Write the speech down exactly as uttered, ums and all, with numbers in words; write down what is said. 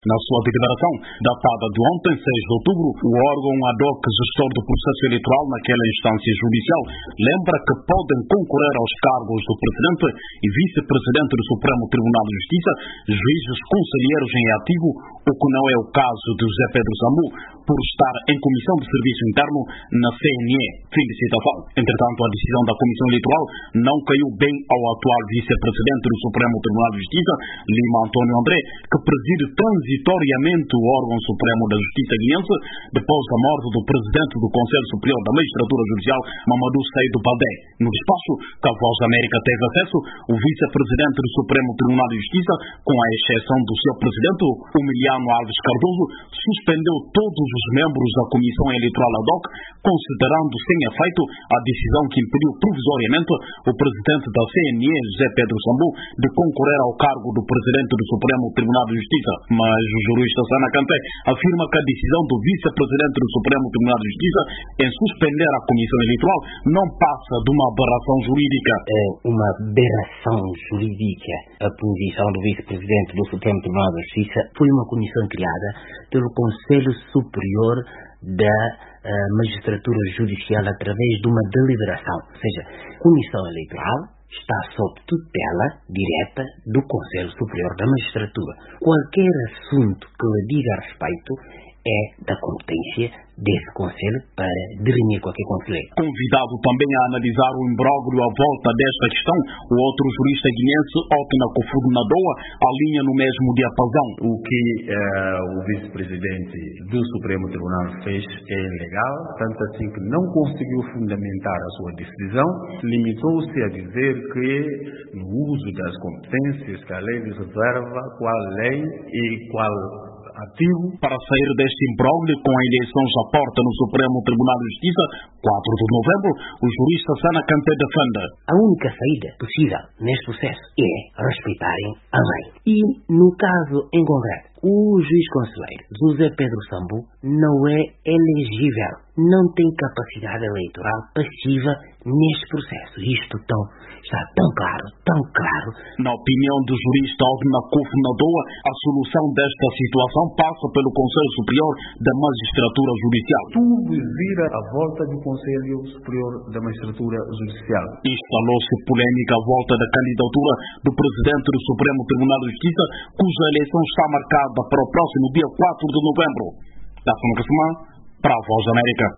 Na sua declaração, datada de ontem, seis de outubro, o órgão ad hoc gestor do processo eleitoral naquela instância judicial lembra que podem concorrer aos cargos do Presidente e Vice-Presidente do Supremo Tribunal de Justiça juízes conselheiros em ativo, o que não é o caso de José Pedro Sambu, por estar em Comissão de Serviço Interno na C N E. Fim de citação. Entretanto, a decisão da Comissão Eleitoral não caiu bem ao atual Vice-Presidente do Supremo Tribunal de Justiça, Lima Antônio André, que preside transitoriamente o órgão supremo da Justiça guinense depois da morte do Presidente do Conselho Superior da Magistratura Judicial, Mamadou Seydou Baldé. No despacho que a Voz da América teve acesso, o Vice-Presidente do Supremo Tribunal de Justiça, com a exceção do seu Presidente, Humiliano Alves Cardoso, suspendeu todos os membros da Comissão Eleitoral ad hoc, considerando sem efeito a decisão que impediu provisoriamente o Presidente da C N E, José Pedro Sambu, de concorrer ao cargo do Presidente do Supremo Tribunal de Justiça. Mas o jurista Sana Kanté afirma que a decisão do Vice-Presidente do Supremo Tribunal de Justiça em suspender a Comissão Eleitoral não passa de uma aberração jurídica. É uma aberração jurídica. A posição do Vice-Presidente do Supremo Tribunal de Justiça foi uma comissão criada pelo Conselho Superior da uh, Magistratura Judicial através de uma deliberação. Ou seja, a Comissão Eleitoral está sob tutela direta do Conselho Superior da Magistratura. Qualquer assunto que lhe diga respeito é da competência desse Conselho para dirimir qualquer conflito. Convidado também a analisar o imbróglio à volta desta questão, o outro jurista guinense, Otna Kofudo Nadoa, alinha no mesmo diapasão. O que uh, o vice-presidente do Supremo Tribunal fez é ilegal, tanto assim que não conseguiu fundamentar a sua decisão, limitou-se a dizer que no uso das competências que a lei lhe reserva, qual lei e qual ativo. Para sair deste imbróglio com a eleição à porta no Supremo Tribunal de Justiça, quatro de novembro, o jurista Sana Kanté defende: a única saída possível neste processo é respeitarem a lei. E, no caso em concreto, o juiz conselheiro José Pedro Sambu não é elegível, não tem capacidade eleitoral passiva neste processo. Isto tão, está tão claro, tão claro. Na opinião do jurista Otna Kofudo Nadoa, a solução desta situação passa pelo Conselho Superior da Magistratura Judicial. Tudo vira à volta do Conselho Superior da Magistratura Judicial. Instalou-se polêmica à volta da candidatura do Presidente do Supremo Tribunal de Justiça, cuja eleição está marcada para o próximo dia quatro de novembro. Da Semana para a Voz da América.